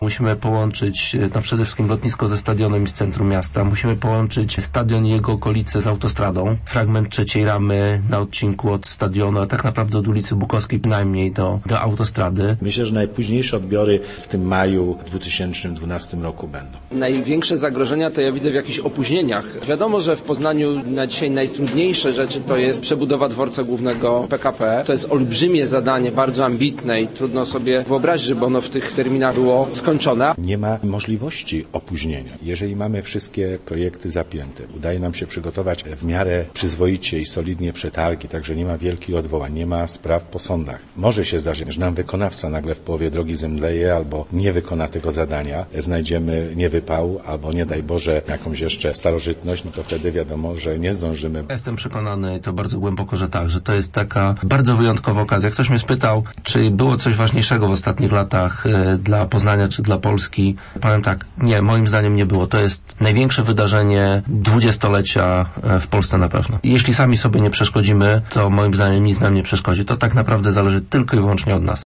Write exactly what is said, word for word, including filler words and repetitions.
Musimy połączyć no przede wszystkim lotnisko ze stadionem i z centrum miasta. Musimy połączyć stadion i jego okolice z autostradą. Fragment trzeciej ramy na odcinku od stadionu, a tak naprawdę od ulicy Bukowskiej najmniej do, do autostrady. Myślę, że najpóźniejsze odbiory w tym maju dwa tysiące dwunastym roku będą. Największe zagrożenia to ja widzę w jakichś opóźnieniach. Wiadomo, że w Poznaniu na dzisiaj najtrudniejsze rzeczy to jest przebudowa dworca głównego P K P. To jest olbrzymie zadanie, bardzo ambitne i trudno sobie wyobrazić, żeby ono w tych terminach było skończone. Nie ma możliwości opóźnienia. Jeżeli mamy wszystkie projekty zapięte, udaje nam się przygotować w miarę przyzwoicie i solidnie przetargi, także nie ma wielkich odwołań, nie ma spraw po sądach. Może się zdarzyć, że nam wykonawca nagle w połowie drogi zemdleje albo nie wykona tego zadania, znajdziemy niewypał albo nie daj Boże jakąś jeszcze starożytność, no to wtedy wiadomo, że nie zdążymy. Jestem przekonany, to bardzo głęboko, że tak, że to jest taka bardzo wyjątkowa okazja. Ktoś mnie spytał, czy było coś ważniejszego w ostatnich latach y, dla Poznania czy dla Polski. Powiem tak, nie, moim zdaniem nie było. To jest największe wydarzenie dwudziestolecia w Polsce na pewno. Jeśli sami sobie nie przeszkodzimy, to moim zdaniem nic nam nie przeszkodzi. To tak naprawdę zależy tylko i wyłącznie od nas.